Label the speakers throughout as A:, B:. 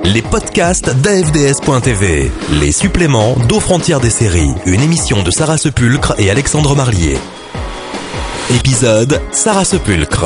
A: Les podcasts d'AFDS.tv, les suppléments d'Aux frontières des séries, une émission de Sarah Sepulcre et Alexandre Marlier. Épisode Sarah Sepulcre.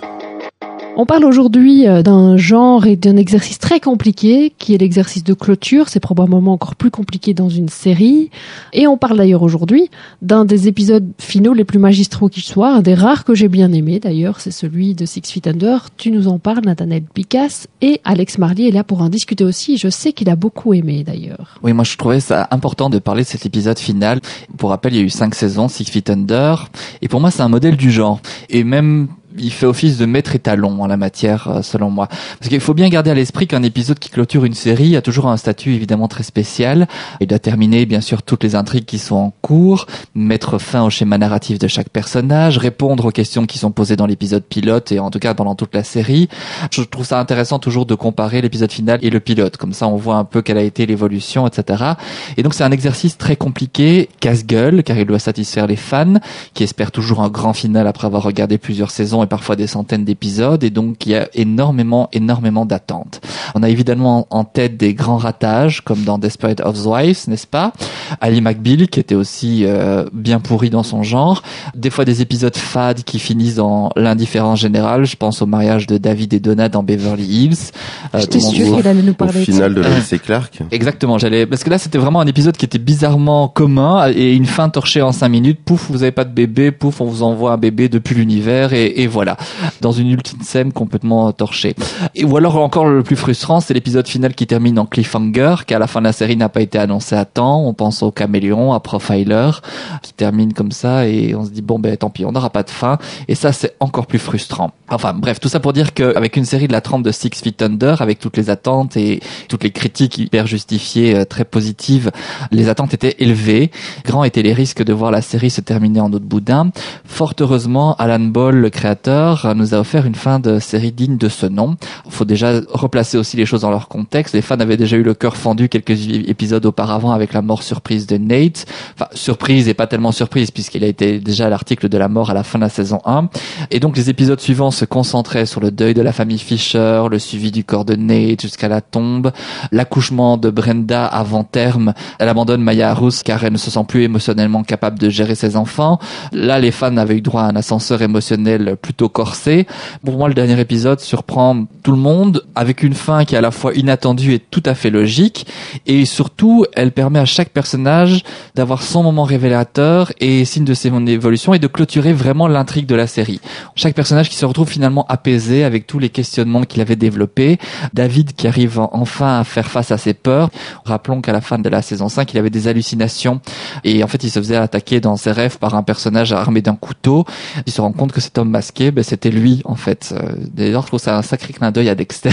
B: On parle aujourd'hui d'un genre et d'un exercice très compliqué qui est l'exercice de clôture. C'est probablement encore plus compliqué dans une série. Et on parle d'ailleurs aujourd'hui d'un des épisodes finaux les plus magistraux qui soient, un des rares que j'ai bien aimé d'ailleurs, c'est celui de Six Feet Under. Tu nous en parles, Nathanaël Picasse, et Alex Marlier est là pour en discuter aussi. Je sais qu'il a beaucoup aimé d'ailleurs.
C: Oui, moi je trouvais ça important de parler de cet épisode final. Pour rappel, il y a eu 5 saisons, Six Feet Under, et pour moi c'est un modèle du genre. Et même il fait office de maître étalon en la matière, selon moi. Parce qu'il faut bien garder à l'esprit qu'un épisode qui clôture une série a toujours un statut évidemment très spécial. Il doit terminer, bien sûr, toutes les intrigues qui sont en cours, mettre fin au schéma narratif de chaque personnage, répondre aux questions qui sont posées dans l'épisode pilote et en tout cas pendant toute la série. Je trouve ça intéressant toujours de comparer l'épisode final et le pilote. Comme ça, on voit un peu quelle a été l'évolution, etc. Et donc, c'est un exercice très compliqué, casse-gueule, car il doit satisfaire les fans, qui espèrent toujours un grand final après avoir regardé plusieurs saisons et parfois des centaines d'épisodes, et donc il y a énormément d'attentes. On a évidemment en tête des grands ratages comme dans Desperate Housewives, n'est-ce pas? Ally McBeal qui était aussi bien pourri dans son genre, des fois des épisodes fades qui finissent dans l'indifférence générale. Je pense au mariage de David et Donna dans Beverly Hills.
B: J'étais sûre qu'il allait nous parler
D: au final de Lois et Clark.
C: Exactement, parce que là c'était vraiment un épisode qui était bizarrement commun et une fin torchée en 5 minutes. Pouf, vous avez pas de bébé, pouf, on vous envoie un bébé depuis l'univers et voilà, dans une ultime scène complètement torchée. Ou alors encore le plus frustrant, c'est l'épisode final qui termine en cliffhanger, qui à la fin de la série n'a pas été annoncé à temps. On pense au Caméléon, à Profiler, qui termine comme ça et on se dit bon ben tant pis, on n'aura pas de fin. Et ça c'est encore plus frustrant. Enfin bref, tout ça pour dire qu'avec une série de la trempe de Six Feet Under, avec toutes les attentes et toutes les critiques hyper justifiées, très positives, les attentes étaient élevées. Grands étaient les risques de voir la série se terminer en autre boudin. Fort heureusement, Alan Ball, le créateur, nous a offert une fin de série digne de ce nom. Il faut déjà replacer aussi les choses dans leur contexte. Les fans avaient déjà eu le cœur fendu quelques épisodes auparavant avec la mort surprise de Nate. Enfin, surprise et pas tellement surprise puisqu'il a été déjà à l'article de la mort à la fin de la saison 1. Et donc les épisodes suivants se concentraient sur le deuil de la famille Fisher, le suivi du corps de Nate jusqu'à la tombe, l'accouchement de Brenda avant terme. Elle abandonne Maya Arus car elle ne se sent plus émotionnellement capable de gérer ses enfants. Là, les fans avaient eu droit à un ascenseur émotionnel plutôt corsé. Pour moi, le dernier épisode surprend tout le monde avec une fin qui est à la fois inattendue et tout à fait logique. Et surtout, elle permet à chaque personnage d'avoir son moment révélateur et signe de son évolution et de clôturer vraiment l'intrigue de la série. Chaque personnage qui se retrouve finalement apaisé avec tous les questionnements qu'il avait développés. David qui arrive enfin à faire face à ses peurs. Rappelons qu'à la fin de la saison 5, il avait des hallucinations et en fait, il se faisait attaquer dans ses rêves par un personnage armé d'un couteau. Il se rend compte que cet homme masqué, c'était lui en fait. D'ailleurs, je trouve ça un sacré clin d'œil à Dexter.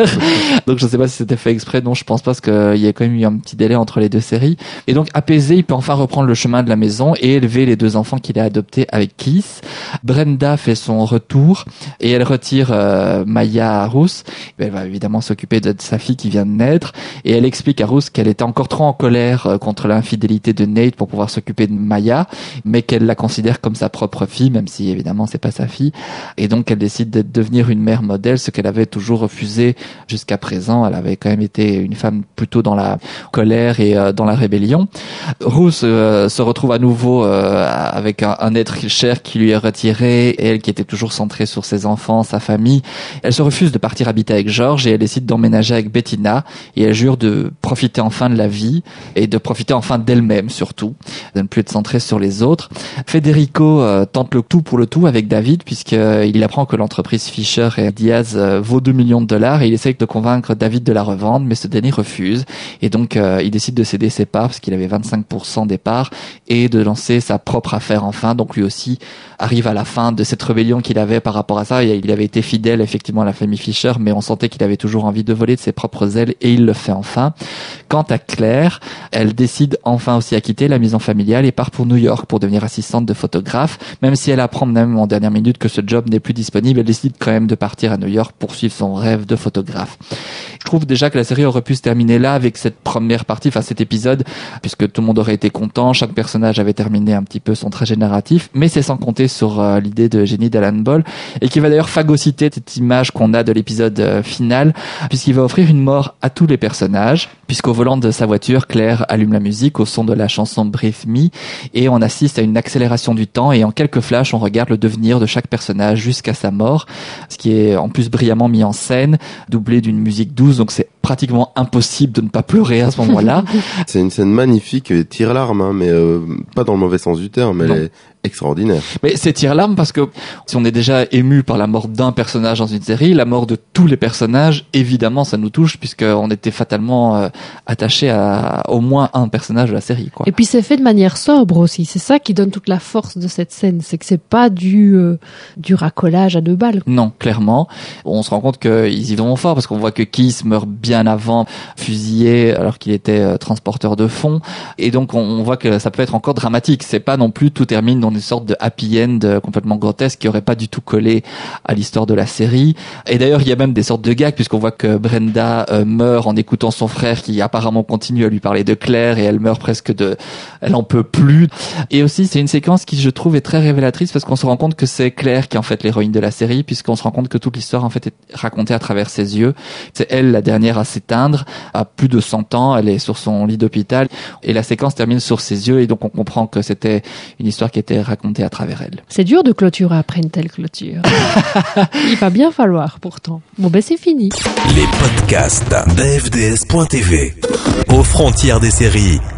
C: Donc je sais pas si c'était fait exprès. Non, je pense pas parce qu'il y a quand même eu un petit délai entre les deux séries. Et donc apaisé, il peut enfin reprendre le chemin de la maison et élever les 2 enfants qu'il a adoptés avec Keith. Brenda fait son retour et elle retire Maya à Ruth. Elle va évidemment s'occuper de sa fille qui vient de naître et elle explique à Ruth qu'elle était encore trop en colère contre l'infidélité de Nate pour pouvoir s'occuper de Maya, mais qu'elle la considère comme sa propre fille, même si évidemment c'est pas sa fille. Et donc elle décide de devenir une mère modèle, ce qu'elle avait toujours refusé jusqu'à présent. Elle avait quand même été une femme plutôt dans la colère et dans la rébellion. Ruth se retrouve à nouveau avec un être cher qui lui est retiré, et elle qui était toujours centrée sur ses enfants, sa famille. Elle se refuse de partir habiter avec George et elle décide d'emménager avec Bettina et elle jure de profiter enfin de la vie et de profiter enfin d'elle-même surtout, de ne plus être centrée sur les autres. Federico tente le tout pour le tout avec David puisqu'il apprend que l'entreprise Fisher et Diaz vaut 2 millions de dollars et il essaye de convaincre David de la revendre, mais ce dernier refuse et donc il décide de céder ses parts parce qu'il avait 25% des parts et de lancer sa propre affaire enfin. Donc lui aussi arrive à la fin de cette rébellion qu'il avait par rapport à ça. Il avait été fidèle effectivement à la famille Fisher, mais on sentait qu'il avait toujours envie de voler de ses propres ailes et il le fait enfin. Quant à Claire, elle décide enfin aussi à quitter la maison familiale et part pour New York pour devenir assistante de photographe, même si elle apprend même en dernière minute que ce job n'est plus disponible, elle décide quand même de partir à New York pour suivre son rêve de photographe. Je trouve déjà que la série aurait pu se terminer là avec cette première partie, enfin cet épisode, puisque tout le monde aurait été content, chaque personnage avait terminé un petit peu son trajet narratif, mais c'est sans compter sur l'idée de génie d'Alan Ball, et qui va d'ailleurs phagocyter cette image qu'on a de l'épisode final, puisqu'il va offrir une mort à tous les personnages, puisqu'au volant de sa voiture, Claire allume la musique au son de la chanson Breathe Me, et on assiste à une accélération du temps, et en quelques flashs, on regarde le devenir de chaque personnage jusqu'à sa mort, ce qui est en plus brillamment mis en scène, doublé d'une musique douce, donc c'est pratiquement impossible de ne pas pleurer à ce moment-là.
D: C'est une scène magnifique, tire-larme, hein, mais pas dans le mauvais sens du terme, elle est extraordinaire.
C: Mais c'est tire-larme parce que si on est déjà ému par la mort d'un personnage dans une série, la mort de tous les personnages, évidemment, ça nous touche puisqu'on était fatalement attaché à au moins un personnage de la série, quoi.
B: Et puis c'est fait de manière sobre aussi. C'est ça qui donne toute la force de cette scène. C'est que c'est pas du racolage à 2 balles.
C: Non, clairement. On se rend compte qu'ils y vont fort parce qu'on voit que Keith meurt bien avant, fusillé alors qu'il était transporteur de fonds. Et donc on voit que ça peut être encore dramatique. C'est pas non plus tout termine dans une sorte de happy end complètement grotesque qui aurait pas du tout collé à l'histoire de la série. Et d'ailleurs, il y a même des sortes de gags puisqu'on voit que Brenda meurt en écoutant son frère qui apparemment continue à lui parler de Claire et elle meurt presque elle en peut plus. Et aussi, c'est une séquence qui, je trouve, est très révélatrice parce qu'on se rend compte que c'est Claire qui est en fait l'héroïne de la série puisqu'on se rend compte que toute l'histoire en fait est racontée à travers ses yeux. C'est elle la dernière à s'éteindre à plus de 100 ans. Elle est sur son lit d'hôpital et la séquence termine sur ses yeux et donc on comprend que c'était une histoire qui était racontée à travers elle.
B: C'est dur de clôturer après une telle clôture. Il va bien falloir pourtant. Bon ben c'est fini.
A: Les podcasts d'AFDS.tv aux frontières des séries.